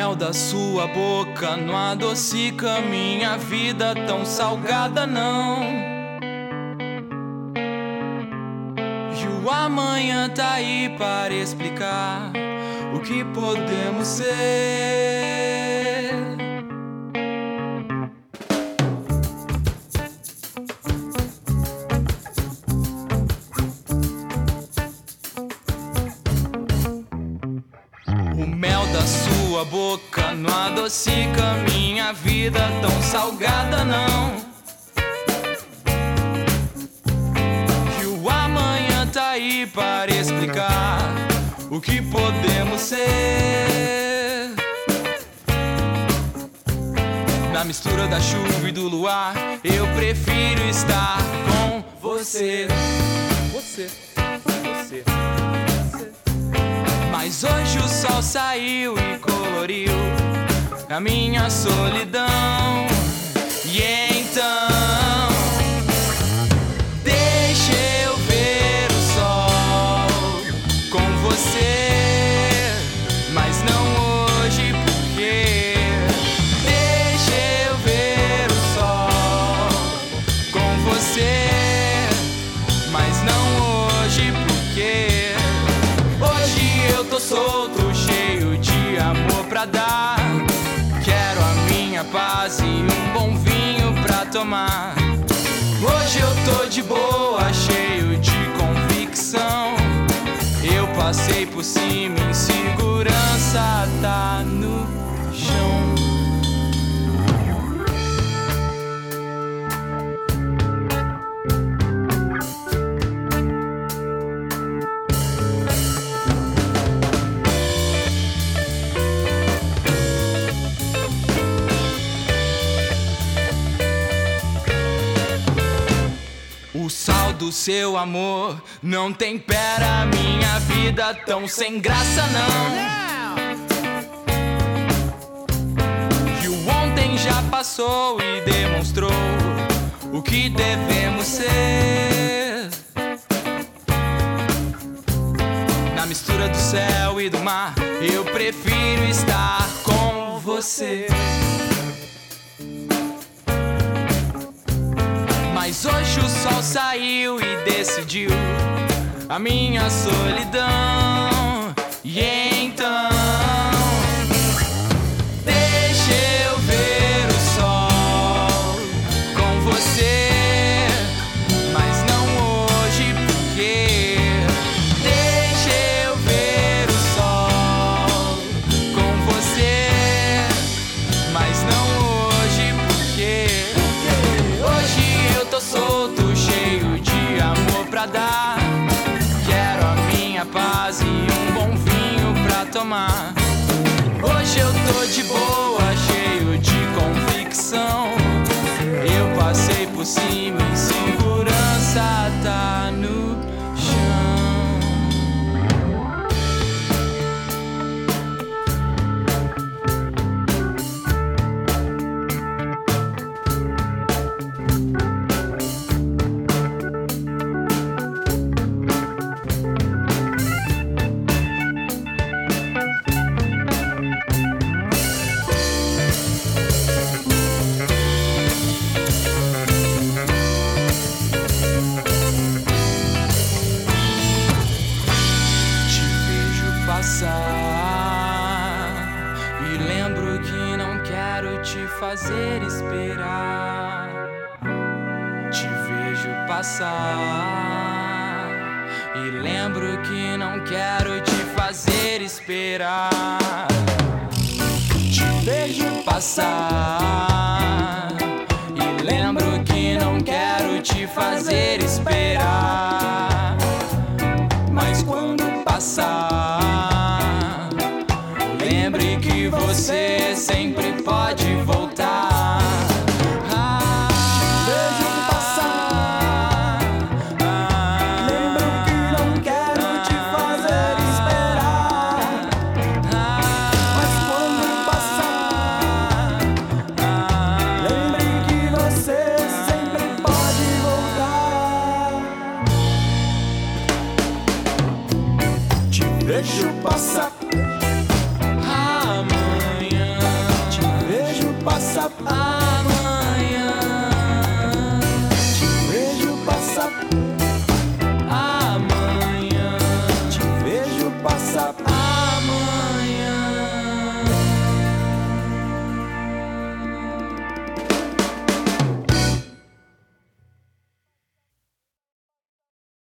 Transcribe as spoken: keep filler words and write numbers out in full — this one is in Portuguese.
mel da sua boca não adocica minha vida tão salgada, não. E o amanhã tá aí para explicar o que podemos ser. O mel da sua boca não adocica minha vida tão salgada, não. E o amanhã tá aí para explicar o que podemos ser. Na mistura da chuva e do luar, eu prefiro estar com você. Você, você. Mas hoje o sol saiu e coloriu a minha solidão. E então deixa eu ver o sol com você, mas não hoje, porque deixa eu ver o sol com você, mas não hoje, porque eu tô solto, cheio de amor pra dar. Quero a minha paz e um bom vinho pra tomar. Hoje eu tô de boa, cheio de convicção. Eu passei por cima, insegurança tá no chão. O sal do seu amor não tempera minha vida tão sem graça, não. E o ontem já passou e demonstrou o que devemos ser. Na mistura do céu e do mar, eu prefiro estar com você. Mas hoje o sol saiu e decidiu a minha solidão. E então deixa eu ver o sol com você, mas não hoje, porque deixa eu ver o sol com você, mas não hoje, porque hoje eu tô solto, cheio de amor pra dar. Quero a minha paz e um bom vinho pra tomar. Hoje eu tô de boa, cheio de convicção. Eu passei por cima, insegurança tá no chão. E lembro que não quero te fazer esperar. Te vejo passar e lembro que não quero te fazer esperar. Te vejo passar e lembro que não quero te fazer esperar. Mas quando passar, lembre que você sempre pode voltar. Ah, te vejo passar, ah, lembro que não quero te fazer esperar. Ah, mas quando passar, ah, lembre que você sempre pode voltar. pa, pa.